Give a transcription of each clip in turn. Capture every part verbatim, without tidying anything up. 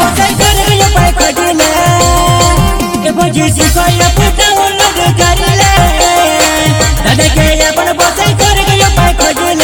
बसाई करे यो पाए खजिले ए भोजी सिकोया पुता लग करिले दादा के अपन बसाई करे यो पाए खजिले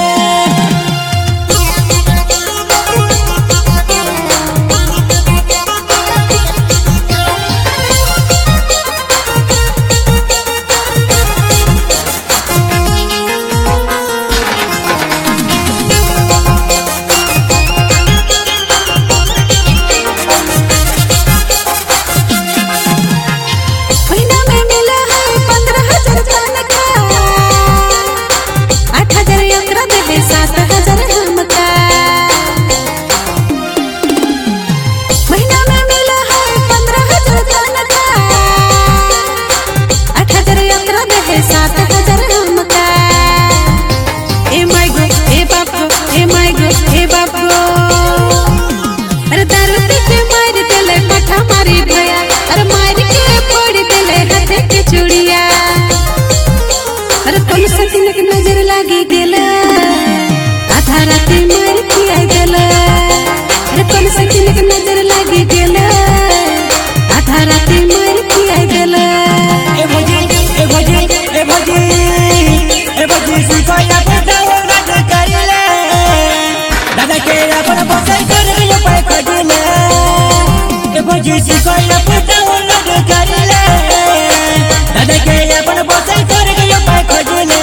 नजर लागे गेला आधा रात मार किया गेला रे कौन सकिन के नजर लागे गेला आधा रात मार किया गेला ए भोजी ए भोजी ए भोजी ए भोजी सिकोया पुता लग करिले दादा के अपन बसाई करे यो पाए खजिले ए भोजी सिकोया पुता लग करिले दादा के अपन बसाई करे यो पाए खजिले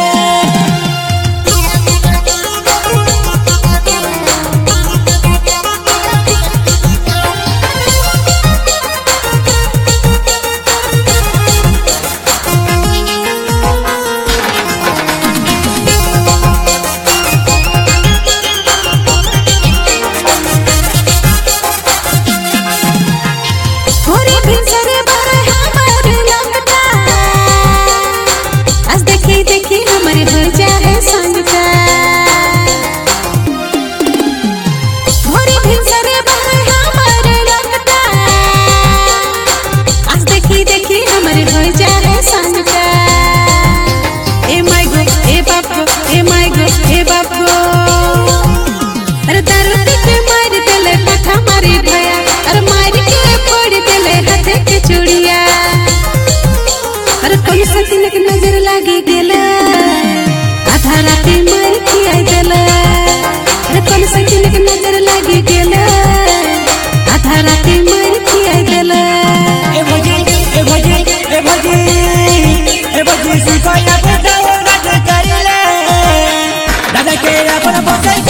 नजर लागे गेला आधा रात मार किया गेला रे कौन सकिन के नजर लागे गेला आधा रात मार किया गेला ए भोजी ए भोजी ए भोजी ए भोजी सिकोया पुता लग करिले दादा के अपन बसाई